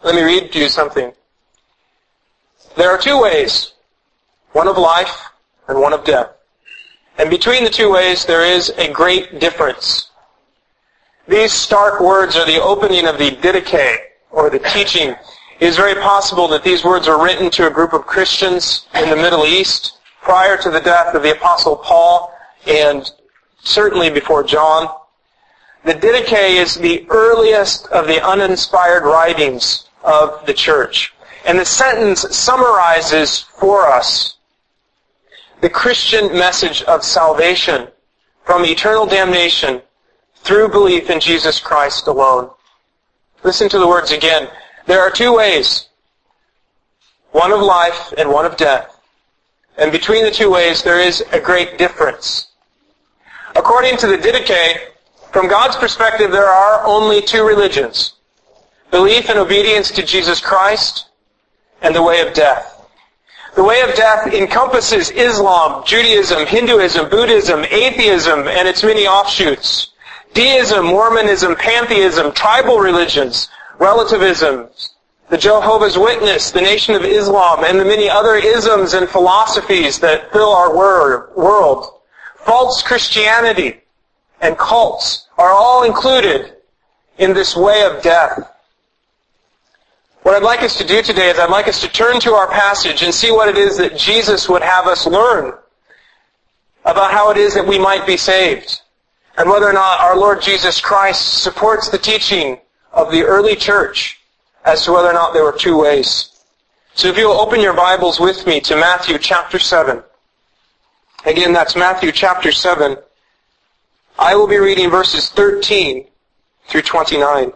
Let me read to you something. There are two ways, one of life and one of death. And between the two ways there is a great difference. These stark words are the opening of the Didache, or the teaching. It is very possible that these words were written to a group of Christians in the Middle East prior to the death of the Apostle Paul and certainly before John. The Didache is the earliest of the uninspired writings of the church. And the sentence summarizes for us the Christian message of salvation from eternal damnation through belief in Jesus Christ alone. Listen to the words again. There are two ways, one of life and one of death. And between the two ways there is a great difference. According to the Didache, from God's perspective there are only two religions: belief and obedience to Jesus Christ and the way of death. The way of death encompasses Islam, Judaism, Hinduism, Buddhism, atheism, and its many offshoots. Deism, Mormonism, pantheism, tribal religions, relativism, the Jehovah's Witness, the Nation of Islam, and the many other isms and philosophies that fill our world. False Christianity and cults are all included in this way of death. What I'd like us to do today is I'd like us to turn to our passage and see what it is that Jesus would have us learn about how it is that we might be saved, and whether or not our Lord Jesus Christ supports the teaching of the early church as to whether or not there were two ways. So if you'll open your Bibles with me to Matthew chapter 7. Again, that's Matthew chapter 7. I will be reading verses 13 through 29.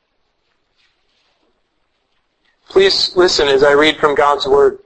Please listen as I read from God's Word.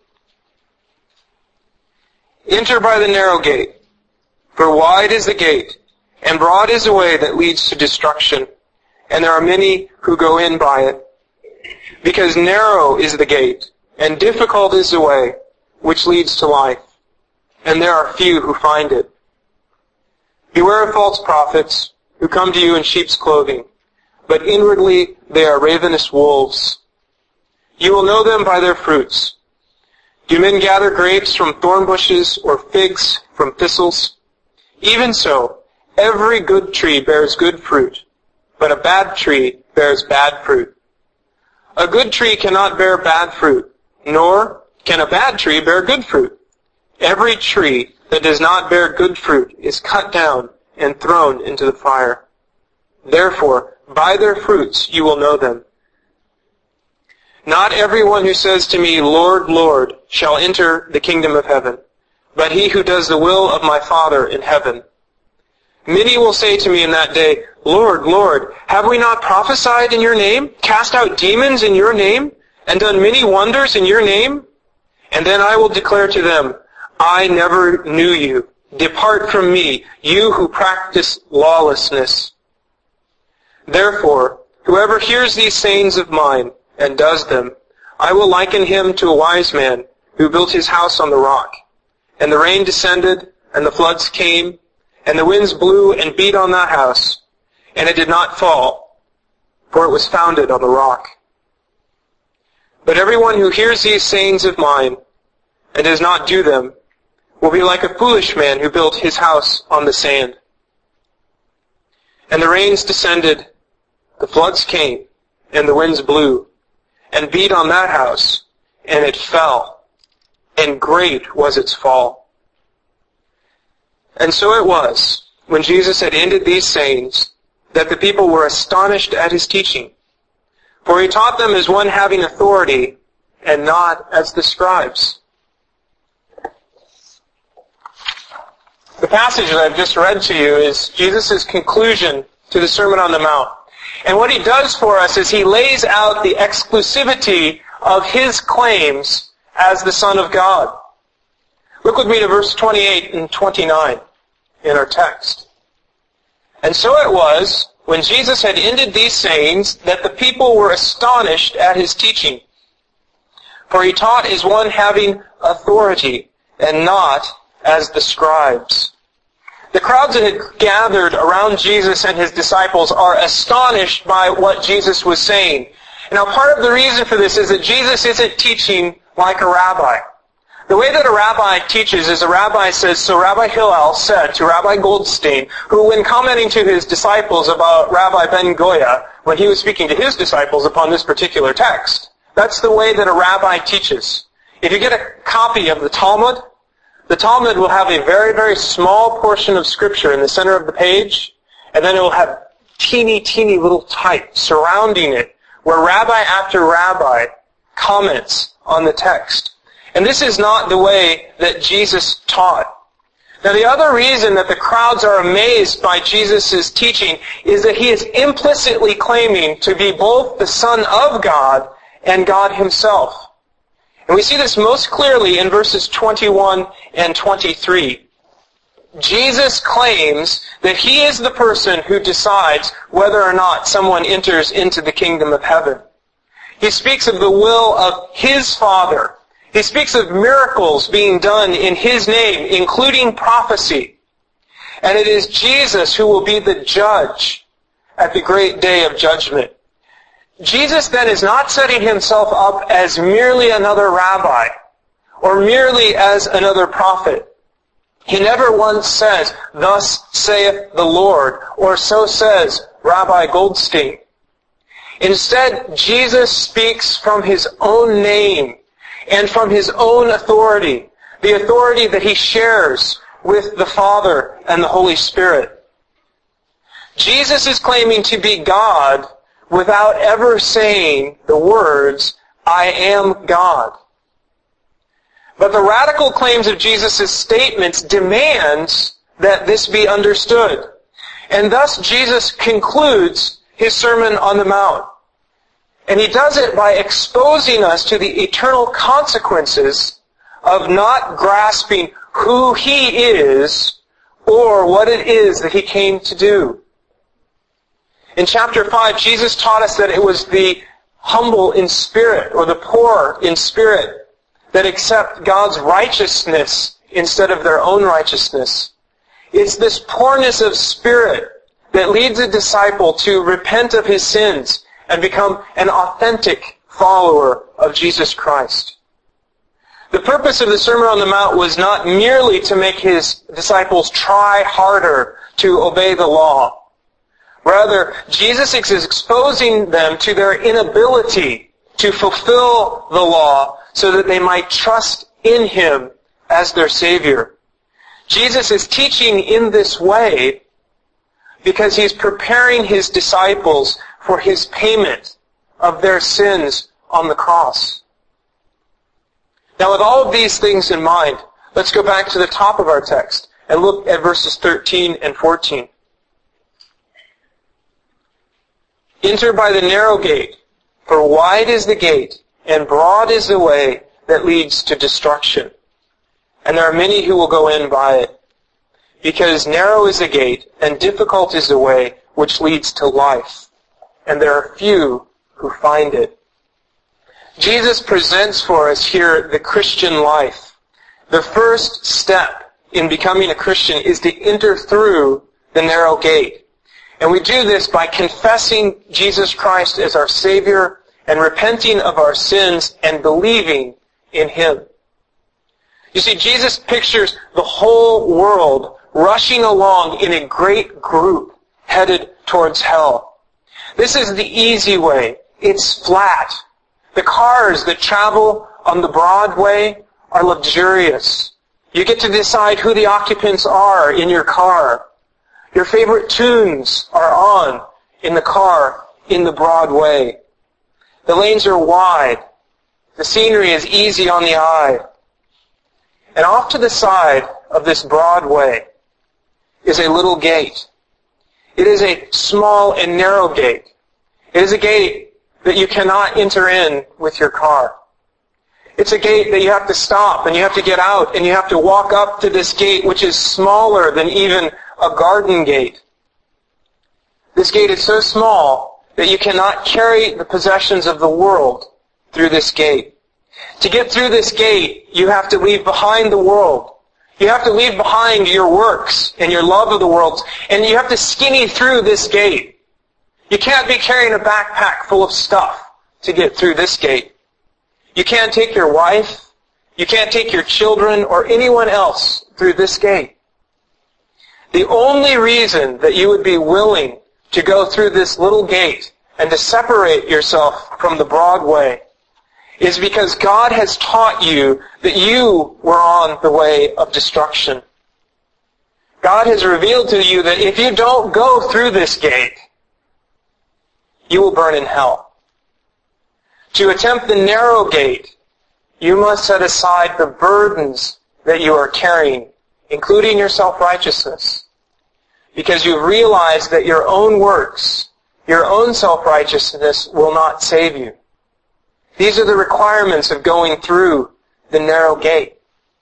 Enter by the narrow gate, for wide is the gate, and broad is the way that leads to destruction, and there are many who go in by it. Because narrow is the gate, and difficult is the way which leads to life, and there are few who find it. Beware of false prophets who come to you in sheep's clothing, but inwardly they are ravenous wolves. You will know them by their fruits. Do men gather grapes from thorn bushes or figs from thistles? Even so, every good tree bears good fruit, but a bad tree bears bad fruit. A good tree cannot bear bad fruit, nor can a bad tree bear good fruit. Every tree that does not bear good fruit is cut down and thrown into the fire. Therefore, by their fruits you will know them. Not everyone who says to me, Lord, Lord, shall enter the kingdom of heaven, but he who does the will of my Father in heaven. Many will say to me in that day, Lord, Lord, have we not prophesied in your name, cast out demons in your name, and done many wonders in your name? And then I will declare to them, I never knew you. Depart from me, you who practice lawlessness. Therefore, whoever hears these sayings of mine and does them, I will liken him to a wise man who built his house on the rock. And the rain descended, and the floods came, and the winds blew and beat on that house, and it did not fall, for it was founded on the rock. But everyone who hears these sayings of mine and does not do them will be like a foolish man who built his house on the sand. And the rains descended, the floods came, and the winds blew, and beat on that house, and it fell, and great was its fall. And so it was, when Jesus had ended these sayings, that the people were astonished at his teaching. For he taught them as one having authority, and not as the scribes. The passage that I've just read to you is Jesus' conclusion to the Sermon on the Mount. And what he does for us is he lays out the exclusivity of his claims as the Son of God. Look with me to verse 28 and 29 in our text. And so it was, when Jesus had ended these sayings, that the people were astonished at his teaching. For he taught as one having authority, and not as the scribes. The crowds that had gathered around Jesus and his disciples are astonished by what Jesus was saying. Now, part of the reason for this is that Jesus isn't teaching like a rabbi. The way that a rabbi teaches is a rabbi says, so Rabbi Hillel said to Rabbi Goldstein, who when commenting to his disciples about Rabbi Ben Goya, when he was speaking to his disciples upon this particular text, that's the way that a rabbi teaches. If you get a copy of the Talmud will have a very, very small portion of Scripture in the center of the page, and then it will have teeny, teeny little type surrounding it, where rabbi after rabbi comments on the text. And this is not the way that Jesus taught. Now, the other reason that the crowds are amazed by Jesus' teaching is that he is implicitly claiming to be both the Son of God and God himself. And we see this most clearly in verses 21 and 23. Jesus claims that he is the person who decides whether or not someone enters into the kingdom of heaven. He speaks of the will of his Father. He speaks of miracles being done in his name, including prophecy. And it is Jesus who will be the judge at the great day of judgment. Jesus then is not setting himself up as merely another rabbi or merely as another prophet. He never once says, "Thus saith the Lord," or "So says Rabbi Goldstein." Instead, Jesus speaks from his own name and from his own authority, the authority that he shares with the Father and the Holy Spirit. Jesus is claiming to be God without ever saying the words, "I am God." But the radical claims of Jesus' statements demand that this be understood. And thus Jesus concludes his Sermon on the Mount. And he does it by exposing us to the eternal consequences of not grasping who he is or what it is that he came to do. In chapter 5, Jesus taught us that it was the humble in spirit or the poor in spirit that accept God's righteousness instead of their own righteousness. It's this poorness of spirit that leads a disciple to repent of his sins and become an authentic follower of Jesus Christ. The purpose of the Sermon on the Mount was not merely to make his disciples try harder to obey the law. Rather, Jesus is exposing them to their inability to fulfill the law so that they might trust in him as their Savior. Jesus is teaching in this way because he's preparing his disciples for his payment of their sins on the cross. Now, with all of these things in mind, let's go back to the top of our text and look at verses 13 and 14. Enter by the narrow gate, for wide is the gate, and broad is the way that leads to destruction. And there are many who will go in by it. Because narrow is the gate, and difficult is the way which leads to life. And there are few who find it. Jesus presents for us here the Christian life. The first step in becoming a Christian is to enter through the narrow gate. And we do this by confessing Jesus Christ as our Savior and repenting of our sins and believing in him. You see, Jesus pictures the whole world rushing along in a great group headed towards hell. This is the easy way. It's flat. The cars that travel on the broad way are luxurious. You get to decide who the occupants are in your car. Your favorite tunes are on in the car in the broad way. The lanes are wide. The scenery is easy on the eye. And off to the side of this broad way is a little gate. It is a small and narrow gate. It is a gate that you cannot enter in with your car. It's a gate that you have to stop and you have to get out and you have to walk up to this gate which is smaller than even a garden gate. This gate is so small that you cannot carry the possessions of the world through this gate. To get through this gate, you have to leave behind the world. You have to leave behind your works and your love of the world, and you have to skinny through this gate. You can't be carrying a backpack full of stuff to get through this gate. You can't take your wife, you can't take your children or anyone else through this gate. The only reason that you would be willing to go through this little gate and to separate yourself from the broad way is because God has taught you that you were on the way of destruction. God has revealed to you that if you don't go through this gate, you will burn in hell. To attempt the narrow gate, you must set aside the burdens that you are carrying, including your self-righteousness, because you realize that your own works, your own self-righteousness will not save you. These are the requirements of going through the narrow gate.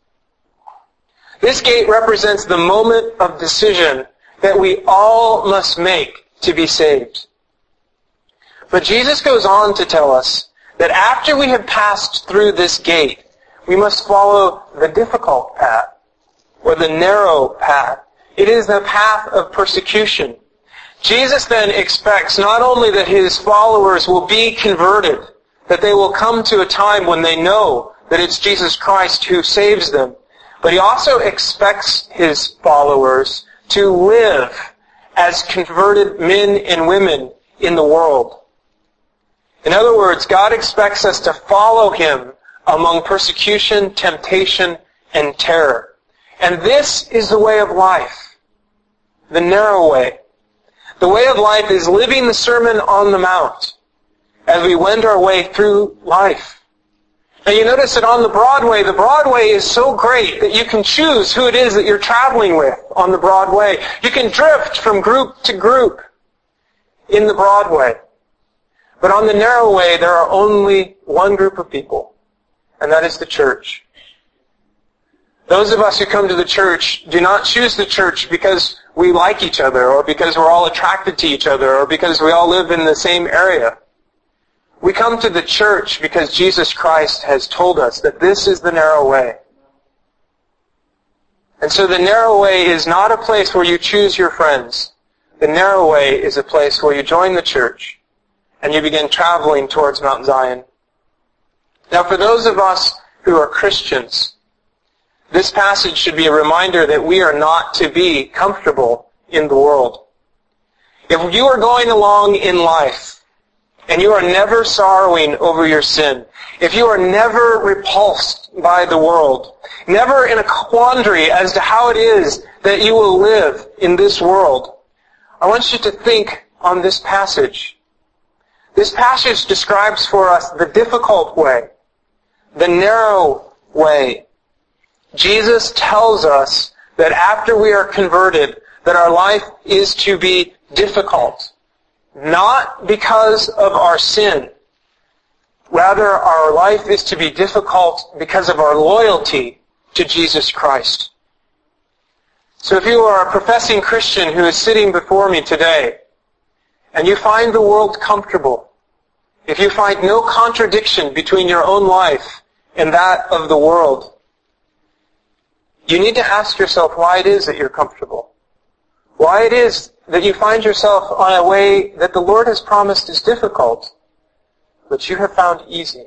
This gate represents the moment of decision that we all must make to be saved. But Jesus goes on to tell us that after we have passed through this gate, we must follow the difficult path, or the narrow path. It is the path of persecution. Jesus then expects not only that his followers will be converted, that they will come to a time when they know that it's Jesus Christ who saves them, but he also expects his followers to live as converted men and women in the world. In other words, God expects us to follow him among persecution, temptation, and terror. And this is the way of life, the narrow way. The way of life is living the Sermon on the Mount as we wend our way through life. Now you notice that on the Broadway is so great that you can choose who it is that you're traveling with on the Broadway. You can drift from group to group in the Broadway. But on the narrow way, there are only one group of people, and that is the church. Those of us who come to the church do not choose the church because we like each other, or because we're all attracted to each other, or because we all live in the same area. We come to the church because Jesus Christ has told us that this is the narrow way. And so the narrow way is not a place where you choose your friends. The narrow way is a place where you join the church and you begin traveling towards Mount Zion. Now for those of us who are Christians, this passage should be a reminder that we are not to be comfortable in the world. If you are going along in life and you are never sorrowing over your sin, if you are never repulsed by the world, never in a quandary as to how it is that you will live in this world, I want you to think on this passage. This passage describes for us the difficult way, the narrow way. Jesus tells us that after we are converted, that our life is to be difficult. Not because of our sin. Rather, our life is to be difficult because of our loyalty to Jesus Christ. So if you are a professing Christian who is sitting before me today, and you find the world comfortable, if you find no contradiction between your own life and that of the world, you need to ask yourself why it is that you're comfortable. Why it is that you find yourself on a way that the Lord has promised is difficult, but you have found easy.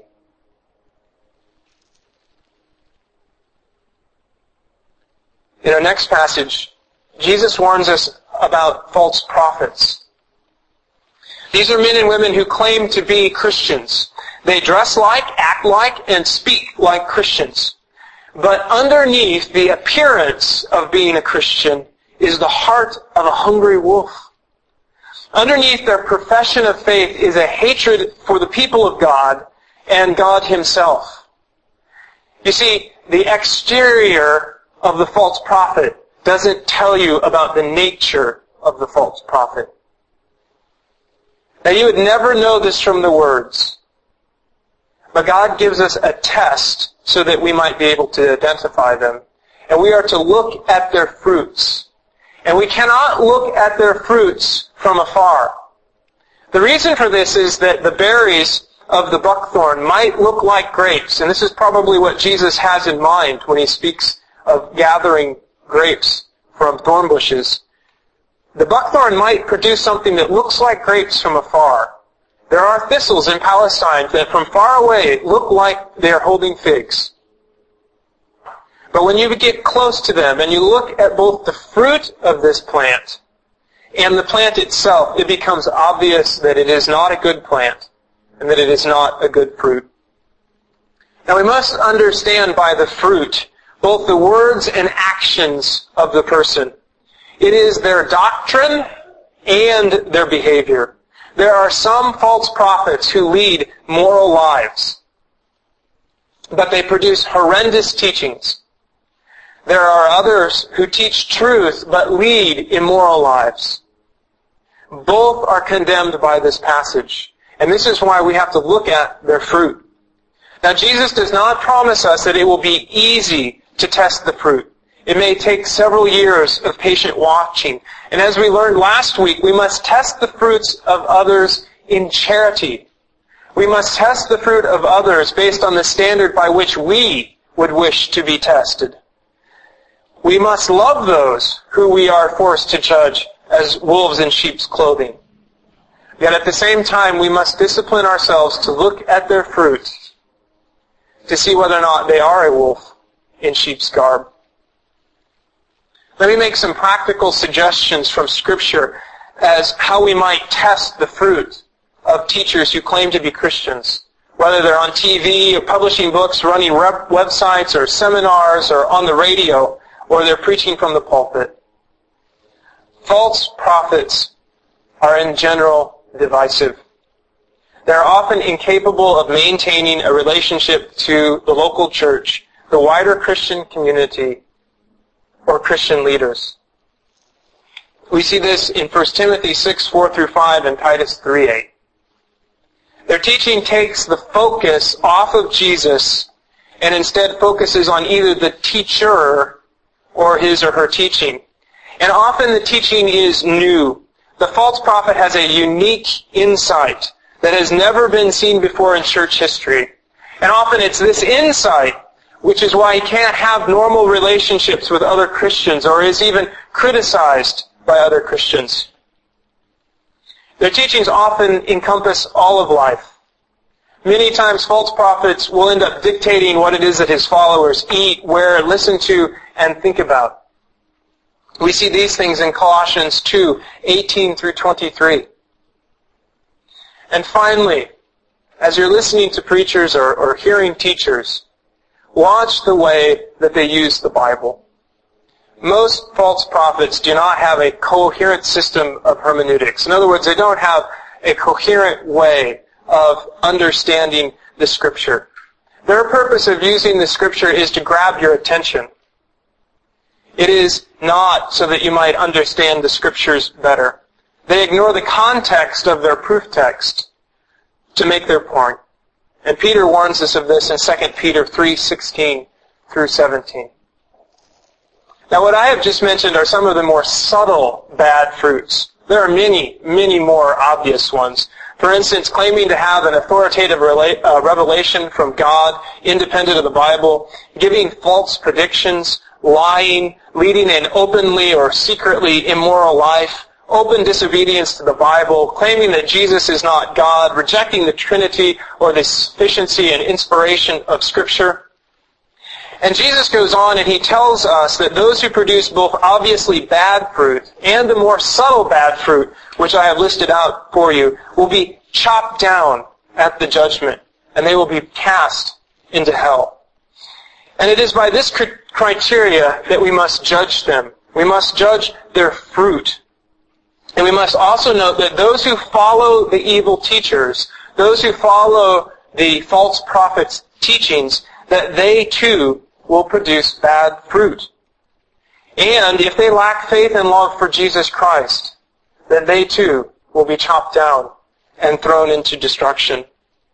In our next passage, Jesus warns us about false prophets. These are men and women who claim to be Christians. They dress like, act like, and speak like Christians. But underneath the appearance of being a Christian is the heart of a hungry wolf. Underneath their profession of faith is a hatred for the people of God and God himself. You see, the exterior of the false prophet doesn't tell you about the nature of the false prophet. Now you would never know this from the words, but God gives us a test so that we might be able to identify them. And we are to look at their fruits. And we cannot look at their fruits from afar. The reason for this is that the berries of the buckthorn might look like grapes, and this is probably what Jesus has in mind when he speaks of gathering grapes from thorn bushes. The buckthorn might produce something that looks like grapes from afar, There are thistles in Palestine that from far away look like they are holding figs. But when you get close to them and you look at both the fruit of this plant and the plant itself, it becomes obvious that it is not a good plant and that it is not a good fruit. Now we must understand by the fruit both the words and actions of the person. It is their doctrine and their behavior. There are some false prophets who lead moral lives, but they produce horrendous teachings. There are others who teach truth but lead immoral lives. Both are condemned by this passage, and this is why we have to look at their fruit. Now, Jesus does not promise us that it will be easy to test the fruit. It may take several years of patient watching. And as we learned last week, we must test the fruits of others in charity. We must test the fruit of others based on the standard by which we would wish to be tested. We must love those who we are forced to judge as wolves in sheep's clothing. Yet at the same time, we must discipline ourselves to look at their fruits to see whether or not they are a wolf in sheep's garb. Let me make some practical suggestions from Scripture as how we might test the fruit of teachers who claim to be Christians, whether they're on TV or publishing books, running websites or seminars or on the radio, or they're preaching from the pulpit. False prophets are in general divisive. They're often incapable of maintaining a relationship to the local church, the wider Christian community, or Christian leaders. We see this in 1 Timothy 6:4-5 and Titus 3:8. Their teaching takes the focus off of Jesus and instead focuses on either the teacher or his or her teaching. And often the teaching is new. The false prophet has a unique insight that has never been seen before in church history. And often it's this insight which is why he can't have normal relationships with other Christians or is even criticized by other Christians. Their teachings often encompass all of life. Many times false prophets will end up dictating what it is that his followers eat, wear, listen to, and think about. We see these things in Colossians 2:18-23. And finally, as you're listening to preachers or hearing teachers, watch the way that they use the Bible. Most false prophets do not have a coherent system of hermeneutics. In other words, they don't have a coherent way of understanding the Scripture. Their purpose of using the Scripture is to grab your attention. It is not so that you might understand the Scriptures better. They ignore the context of their proof text to make their point. And Peter warns us of this in 2 Peter 3:16-17. Now what I have just mentioned are some of the more subtle bad fruits. There are many, many more obvious ones. For instance, claiming to have an authoritative revelation from God, independent of the Bible, giving false predictions, lying, leading an openly or secretly immoral life, open disobedience to the Bible, claiming that Jesus is not God, rejecting the Trinity or the sufficiency and inspiration of Scripture. And Jesus goes on and he tells us that those who produce both obviously bad fruit and the more subtle bad fruit, which I have listed out for you, will be chopped down at the judgment, and they will be cast into hell. And it is by this criteria that we must judge them. We must judge their fruit. And we must also note that those who follow the evil teachers, those who follow the false prophets' teachings, that they too will produce bad fruit. And if they lack faith and love for Jesus Christ, then they too will be chopped down and thrown into destruction.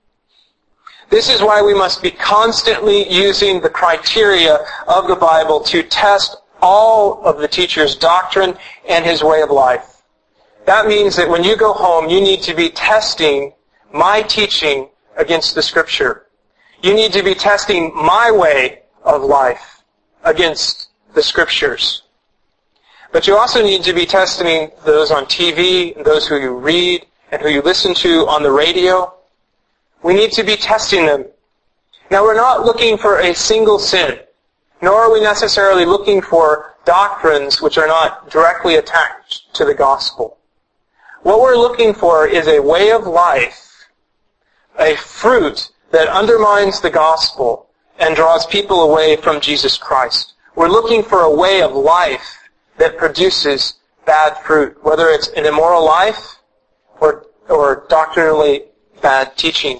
This is why we must be constantly using the criteria of the Bible to test all of the teacher's doctrine and his way of life. That means that when you go home, you need to be testing my teaching against the Scripture. You need to be testing my way of life against the Scriptures. But you also need to be testing those on TV, those who you read, and who you listen to on the radio. We need to be testing them. Now, we're not looking for a single sin, nor are we necessarily looking for doctrines which are not directly attached to the gospel. What we're looking for is a way of life, a fruit that undermines the gospel and draws people away from Jesus Christ. We're looking for a way of life that produces bad fruit, whether it's an immoral life or doctrinally bad teaching.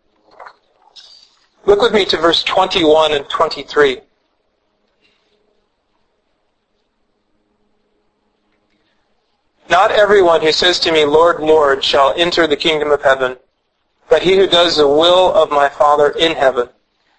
Look with me to verse 21 and 23. Not everyone who says to me, Lord, Lord, shall enter the kingdom of heaven, but he who does the will of my Father in heaven.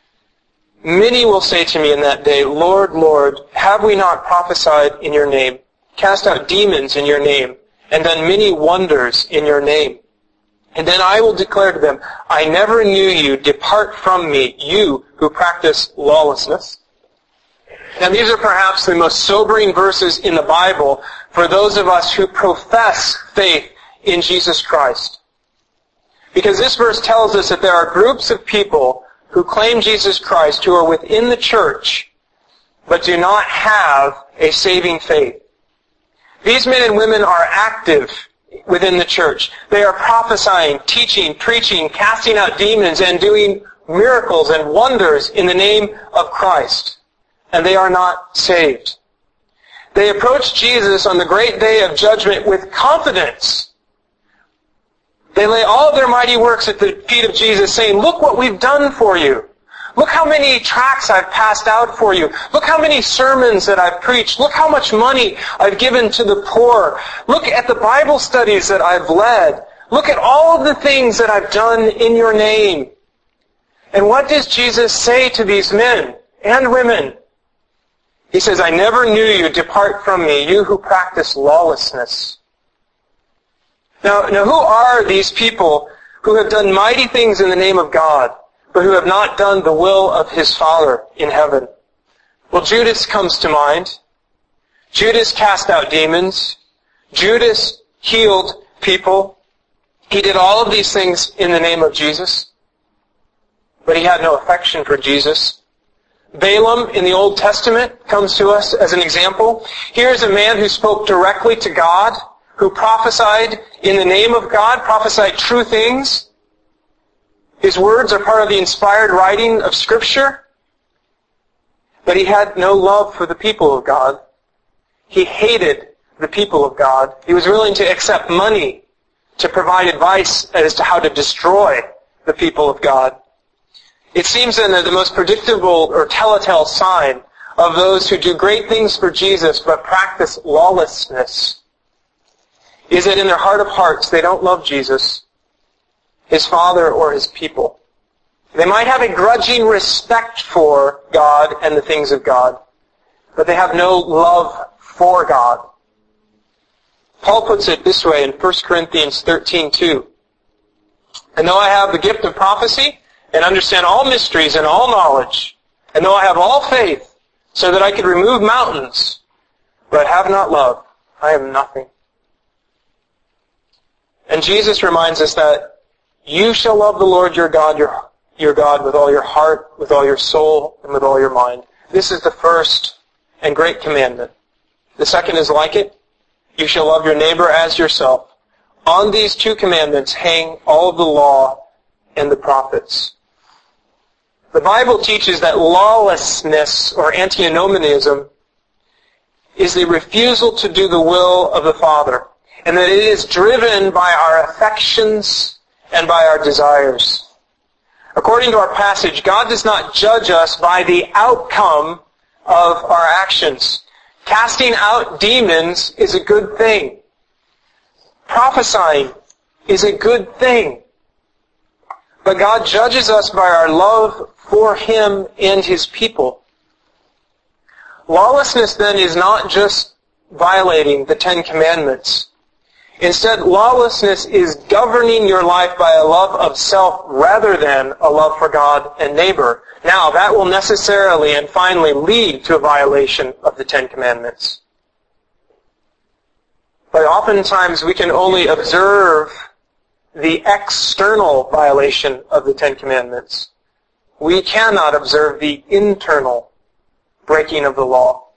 Many will say to me in that day, Lord, Lord, have we not prophesied in your name, cast out demons in your name, and done many wonders in your name? And then I will declare to them, I never knew you. Depart from me, you who practice lawlessness. Now these are perhaps the most sobering verses in the Bible for those of us who profess faith in Jesus Christ. Because this verse tells us that there are groups of people who claim Jesus Christ who are within the church but do not have a saving faith. These men and women are active within the church. They are prophesying, teaching, preaching, casting out demons, and doing miracles and wonders in the name of Christ. And they are not saved. They approach Jesus on the great day of judgment with confidence. They lay all of their mighty works at the feet of Jesus, saying, look what we've done for you. Look how many tracts I've passed out for you. Look how many sermons that I've preached. Look how much money I've given to the poor. Look at the Bible studies that I've led. Look at all of the things that I've done in your name. And what does Jesus say to these men and women? He says, I never knew you. Depart from me, you who practice lawlessness. Now, who are these people who have done mighty things in the name of God, but who have not done the will of his Father in heaven? Well, Judas comes to mind. Judas cast out demons. Judas healed people. He did all of these things in the name of Jesus, but he had no affection for Jesus. Balaam in the Old Testament comes to us as an example. Here's a man who spoke directly to God, who prophesied in the name of God, prophesied true things. His words are part of the inspired writing of Scripture. But he had no love for the people of God. He hated the people of God. He was willing to accept money to provide advice as to how to destroy the people of God. It seems then that the most predictable or telltale sign of those who do great things for Jesus but practice lawlessness is that in their heart of hearts they don't love Jesus, his Father, or his people. They might have a grudging respect for God and the things of God, but they have no love for God. Paul puts it this way in 1 Corinthians 13:2. And though I have the gift of prophecy, and understand all mysteries and all knowledge, and though I have all faith, so that I could remove mountains, but have not love, I am nothing. And Jesus reminds us that you shall love the Lord your God with all your heart, with all your soul, and with all your mind. This is the first and great commandment. The second is like it. You shall love your neighbor as yourself. On these two commandments hang all of the law and the prophets. The Bible teaches that lawlessness, or antinomianism, is the refusal to do the will of the Father, and that it is driven by our affections and by our desires. According to our passage, God does not judge us by the outcome of our actions. Casting out demons is a good thing. Prophesying is a good thing. But God judges us by our love for him and his people. Lawlessness then is not just violating the Ten Commandments. Instead, lawlessness is governing your life by a love of self rather than a love for God and neighbor. Now, that will necessarily and finally lead to a violation of the Ten Commandments. But oftentimes we can only observe the external violation of the Ten Commandments. We cannot observe the internal breaking of the law.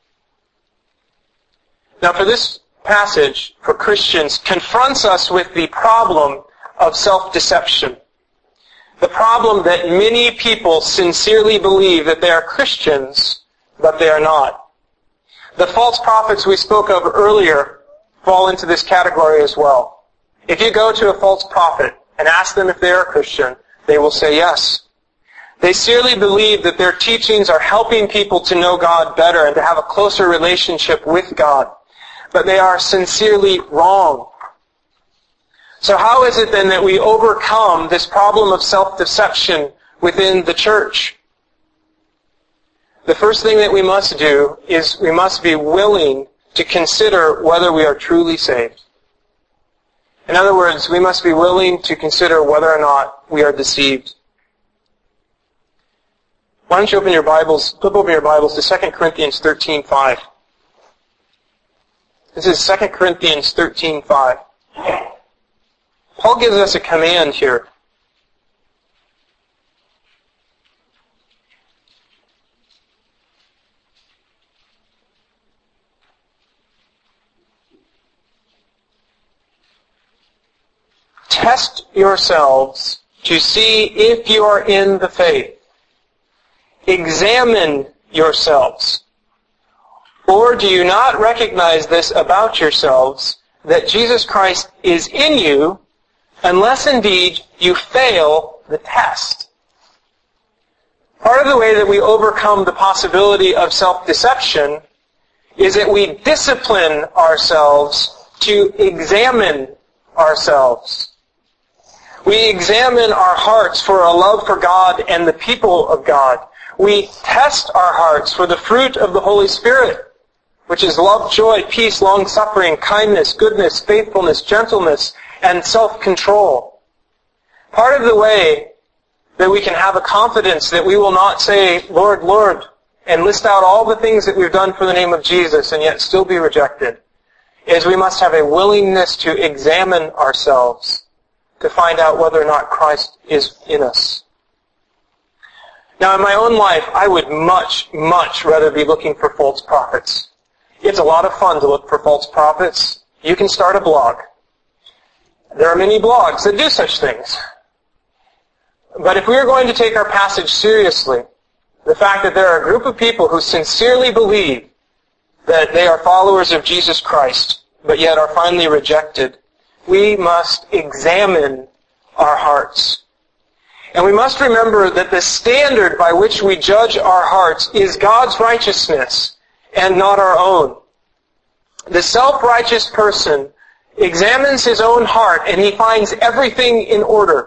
Now, for this passage, for Christians, confronts us with the problem of self-deception. The problem that many people sincerely believe that they are Christians, but they are not. The false prophets we spoke of earlier fall into this category as well. If you go to a false prophet and ask them if they are a Christian, they will say yes. They sincerely believe that their teachings are helping people to know God better and to have a closer relationship with God. But they are sincerely wrong. So how is it then that we overcome this problem of self-deception within the church? The first thing that we must do is we must be willing to consider whether we are truly saved. In other words, we must be willing to consider whether or not we are deceived. Why don't you flip open your Bibles to 2 Corinthians 13:5. This is 2 Corinthians 13:5. Paul gives us a command here. Test yourselves to see if you are in the faith. Examine yourselves. Or do you not recognize this about yourselves, that Jesus Christ is in you, unless indeed you fail the test? Part of the way that we overcome the possibility of self-deception is that we discipline ourselves to examine ourselves. We examine our hearts for a love for God and the people of God. We test our hearts for the fruit of the Holy Spirit, which is love, joy, peace, long-suffering, kindness, goodness, faithfulness, gentleness, and self-control. Part of the way that we can have a confidence that we will not say, Lord, Lord, and list out all the things that we've done for the name of Jesus and yet still be rejected, is we must have a willingness to examine ourselves to find out whether or not Christ is in us. Now, in my own life, I would much, much rather be looking for false prophets. It's a lot of fun to look for false prophets. You can start a blog. There are many blogs that do such things. But if we are going to take our passage seriously, the fact that there are a group of people who sincerely believe that they are followers of Jesus Christ, but yet are finally rejected, we must examine our hearts. And we must remember that the standard by which we judge our hearts is God's righteousness and not our own. The self-righteous person examines his own heart and he finds everything in order.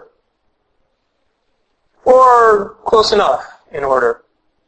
Or close enough in order.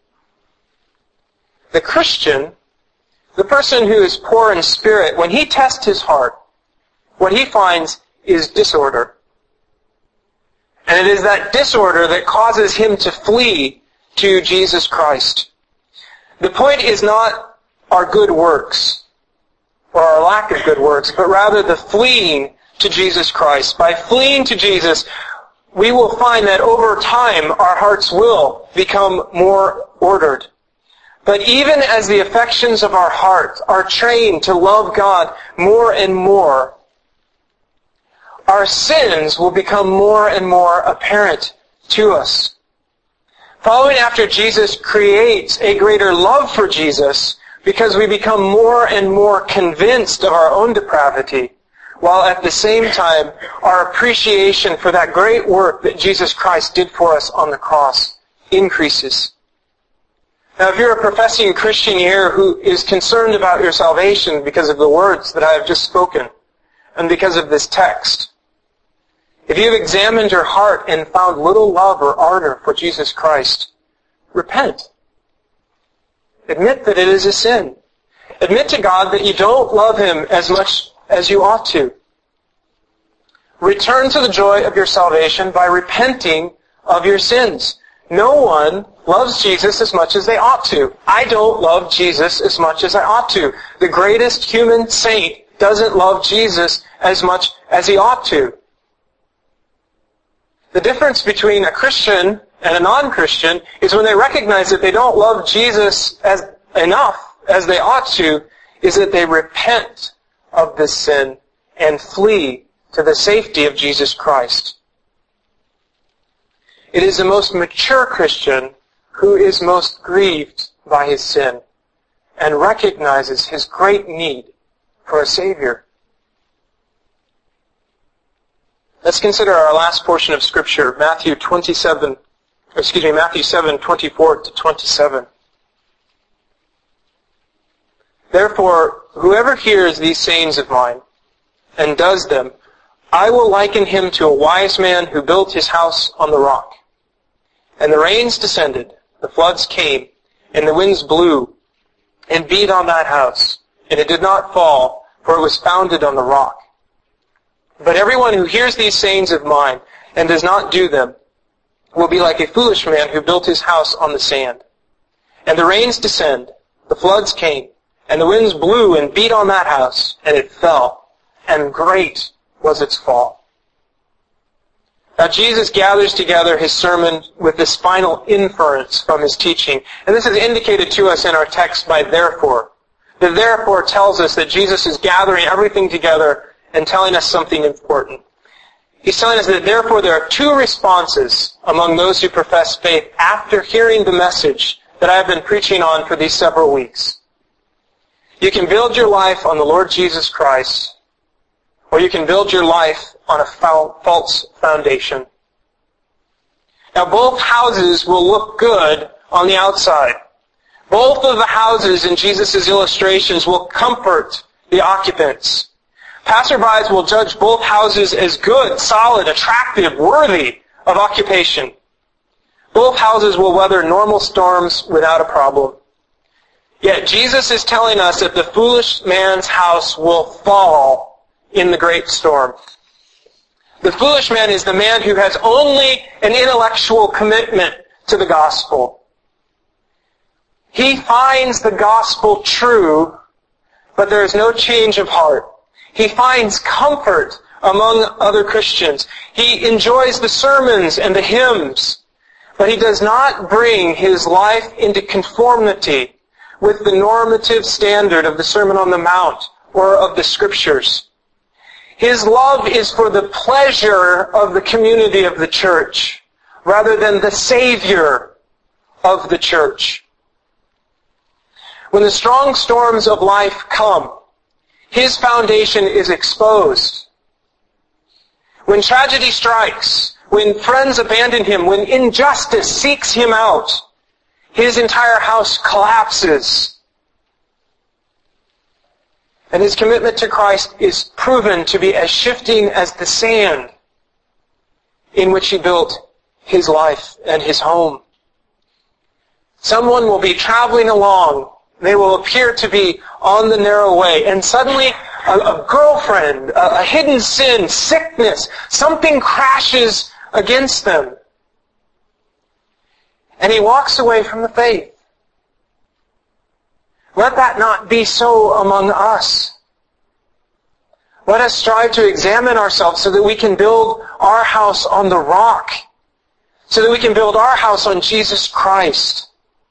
The Christian, the person who is poor in spirit, when he tests his heart, what he finds is disorder. And it is that disorder that causes him to flee to Jesus Christ. The point is not our good works, or our lack of good works, but rather the fleeing to Jesus Christ. By fleeing to Jesus, we will find that over time our hearts will become more ordered. But even as the affections of our heart are trained to love God more and more, our sins will become more and more apparent to us. Following after Jesus creates a greater love for Jesus because we become more and more convinced of our own depravity, while at the same time our appreciation for that great work that Jesus Christ did for us on the cross increases. Now, if you're a professing Christian here who is concerned about your salvation because of the words that I have just spoken, and because of this text, if you've examined your heart and found little love or ardor for Jesus Christ, repent. Admit that it is a sin. Admit to God that you don't love Him as much as you ought to. Return to the joy of your salvation by repenting of your sins. No one loves Jesus as much as they ought to. I don't love Jesus as much as I ought to. The greatest human saint doesn't love Jesus as much as he ought to. The difference between a Christian and a non-Christian is when they recognize that they don't love Jesus enough as they ought to, is that they repent of this sin and flee to the safety of Jesus Christ. It is the most mature Christian who is most grieved by his sin and recognizes his great need for a Savior. Let's consider our last portion of Scripture, Matthew 7, 24 to 27. Therefore, whoever hears these sayings of mine and does them, I will liken him to a wise man who built his house on the rock. And the rains descended, the floods came, and the winds blew and beat on that house, and it did not fall, for it was founded on the rock. But everyone who hears these sayings of mine and does not do them will be like a foolish man who built his house on the sand. And the rains descend, the floods came, and the winds blew and beat on that house, and it fell, and great was its fall. Now Jesus gathers together his sermon with this final inference from his teaching. And this is indicated to us in our text by therefore. The therefore tells us that Jesus is gathering everything together and telling us something important. He's telling us that therefore there are two responses among those who profess faith after hearing the message that I've been preaching on for these several weeks. You can build your life on the Lord Jesus Christ, or you can build your life on a false foundation. Now both houses will look good on the outside. Both of the houses in Jesus' illustrations will comfort the occupants. Passerbys will judge both houses as good, solid, attractive, worthy of occupation. Both houses will weather normal storms without a problem. Yet Jesus is telling us that the foolish man's house will fall in the great storm. The foolish man is the man who has only an intellectual commitment to the gospel. He finds the gospel true, but there is no change of heart. He finds comfort among other Christians. He enjoys the sermons and the hymns, but he does not bring his life into conformity with the normative standard of the Sermon on the Mount or of the Scriptures. His love is for the pleasure of the community of the church rather than the Savior of the church. When the strong storms of life come, his foundation is exposed. When tragedy strikes, when friends abandon him, when injustice seeks him out, his entire house collapses. And his commitment to Christ is proven to be as shifting as the sand in which he built his life and his home. Someone will be traveling along. They will appear to be on the narrow way. And suddenly, a girlfriend, a hidden sin, sickness, something crashes against them. And he walks away from the faith. Let that not be so among us. Let us strive to examine ourselves so that we can build our house on the rock. So that we can build our house on Jesus Christ.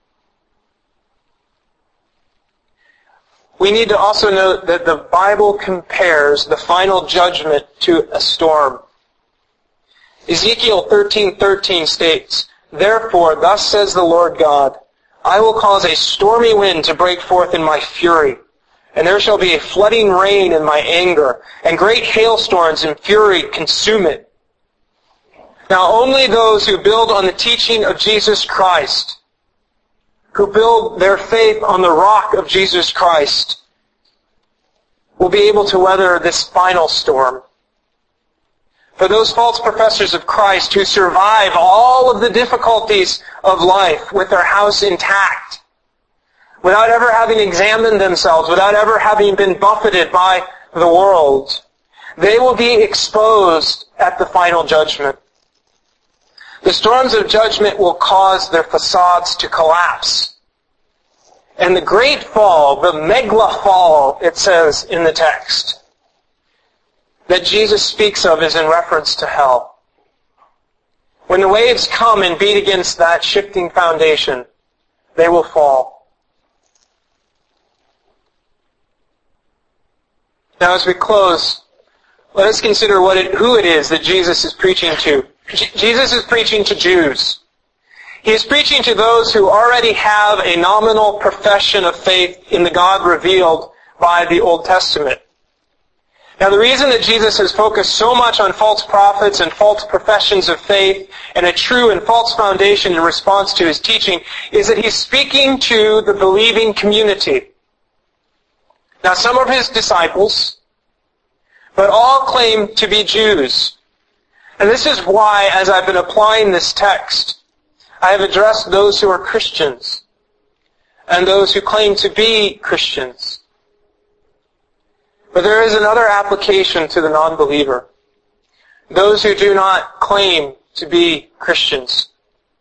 We need to also note that the Bible compares the final judgment to a storm. Ezekiel 13:13 states, "Therefore, thus says the Lord God, I will cause a stormy wind to break forth in my fury, and there shall be a flooding rain in my anger, and great hailstorms in fury consume it." Now only those who build on the teaching of Jesus Christ, who build their faith on the rock of Jesus Christ, will be able to weather this final storm. For those false professors of Christ who survive all of the difficulties of life with their house intact, without ever having examined themselves, without ever having been buffeted by the world, they will be exposed at the final judgment. The storms of judgment will cause their facades to collapse. And the great fall, the megla fall, it says in the text, that Jesus speaks of is in reference to hell. when the waves come and beat against that shifting foundation, they will fall. Now as we close, let us consider who it is that Jesus is preaching to. Jesus is preaching to Jews. He is preaching to those who already have a nominal profession of faith in the God revealed by the Old Testament. Now the reason that Jesus has focused so much on false prophets and false professions of faith and a true and false foundation in response to his teaching is that he's speaking to the believing community. Now some of his disciples, but all claim to be Jews. And this is why, as I've been applying this text, I have addressed those who are Christians and those who claim to be Christians. But there is another application to the non-believer. Those who do not claim to be Christians.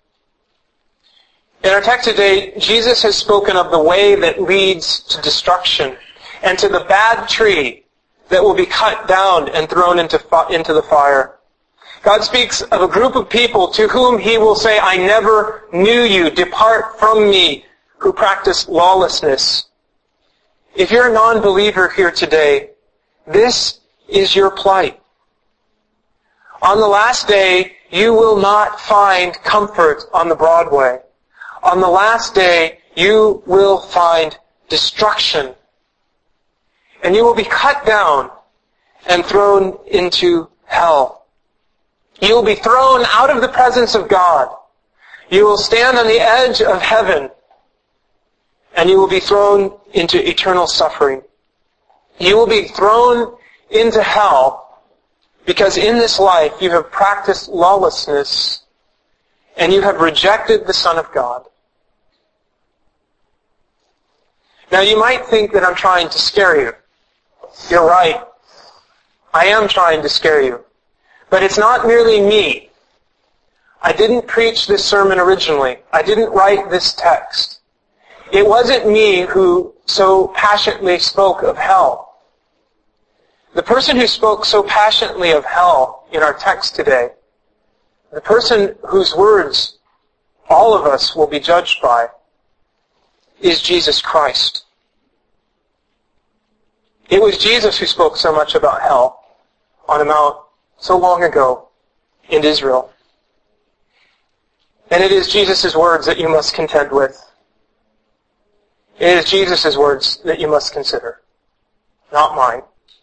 In our text today, Jesus has spoken of the way that leads to destruction and to the bad tree that will be cut down and thrown into the fire. God speaks of a group of people to whom he will say, I never knew you. Depart from me, who practice lawlessness. If you're a non-believer here today, this is your plight. On the last day, you will not find comfort on the broad way. On the last day, you will find destruction. And you will be cut down and thrown into hell. You will be thrown out of the presence of God. You will stand on the edge of heaven, and you will be thrown into eternal suffering. You will be thrown into hell because in this life you have practiced lawlessness and you have rejected the Son of God. Now you might think that I'm trying to scare you. You're right. I am trying to scare you. But it's not merely me. I didn't preach this sermon originally. I didn't write this text. It wasn't me who so passionately spoke of hell. The person who spoke so passionately of hell in our text today, the person whose words all of us will be judged by, is Jesus Christ. It was Jesus who spoke so much about hell on a mount so long ago in Israel. And it is Jesus' words that you must contend with. It is Jesus' words that you must consider, not mine.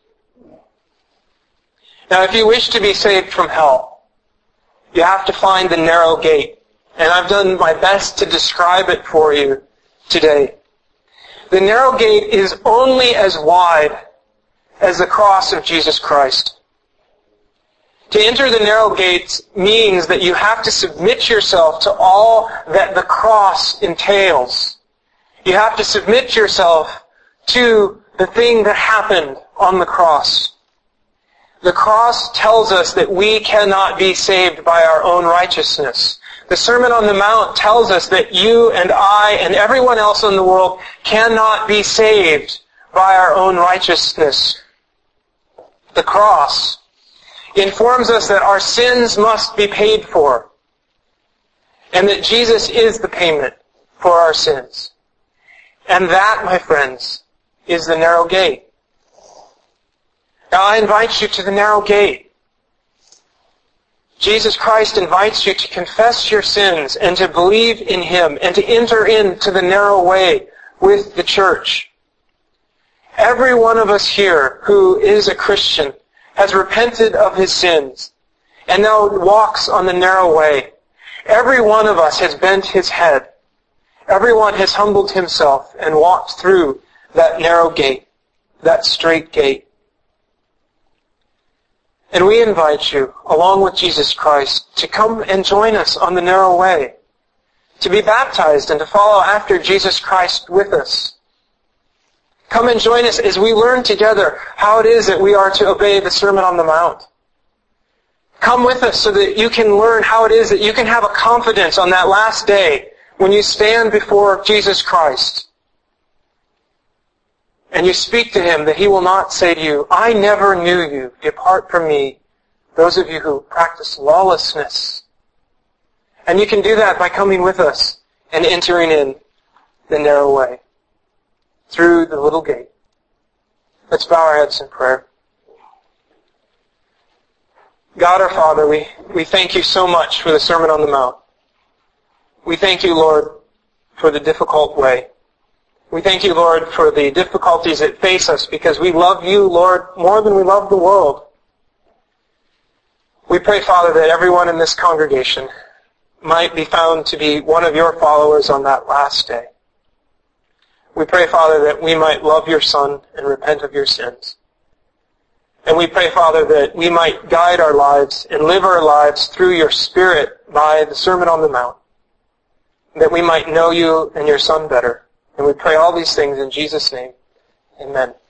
Now, if you wish to be saved from hell, you have to find the narrow gate. And I've done my best to describe it for you today. The narrow gate is only as wide as the cross of Jesus Christ. To enter the narrow gates means that you have to submit yourself to all that the cross entails. You have to submit yourself to the thing that happened on the cross. The cross tells us that we cannot be saved by our own righteousness. The Sermon on the Mount tells us that you and I and everyone else in the world cannot be saved by our own righteousness. The cross informs us that our sins must be paid for, and that Jesus is the payment for our sins. And that, my friends, is the narrow gate. Now I invite you to the narrow gate. Jesus Christ invites you to confess your sins and to believe in Him and to enter into the narrow way with the church. Every one of us here who is a Christian has repented of his sins and now walks on the narrow way. Every one of us has bent his head. Everyone has humbled himself and walked through that narrow gate, that straight gate. And we invite you, along with Jesus Christ, to come and join us on the narrow way, to be baptized and to follow after Jesus Christ with us. Come and join us as we learn together how it is that we are to obey the Sermon on the Mount. Come with us so that you can learn how it is that you can have a confidence on that last day when you stand before Jesus Christ. And you speak to Him that He will not say to you, I never knew you. Depart from me, those of you who practice lawlessness. And you can do that by coming with us and entering in the narrow way, through the little gate. Let's bow our heads in prayer. God our Father, we thank you so much for the Sermon on the Mount. We thank you, Lord, for the difficult way. We thank you, Lord, for the difficulties that face us because we love you, Lord, more than we love the world. We pray, Father, that everyone in this congregation might be found to be one of your followers on that last day. We pray, Father, that we might love your Son and repent of your sins. And we pray, Father, that we might guide our lives and live our lives through your Spirit by the Sermon on the Mount, that we might know you and your Son better. And we pray all these things in Jesus' name. Amen.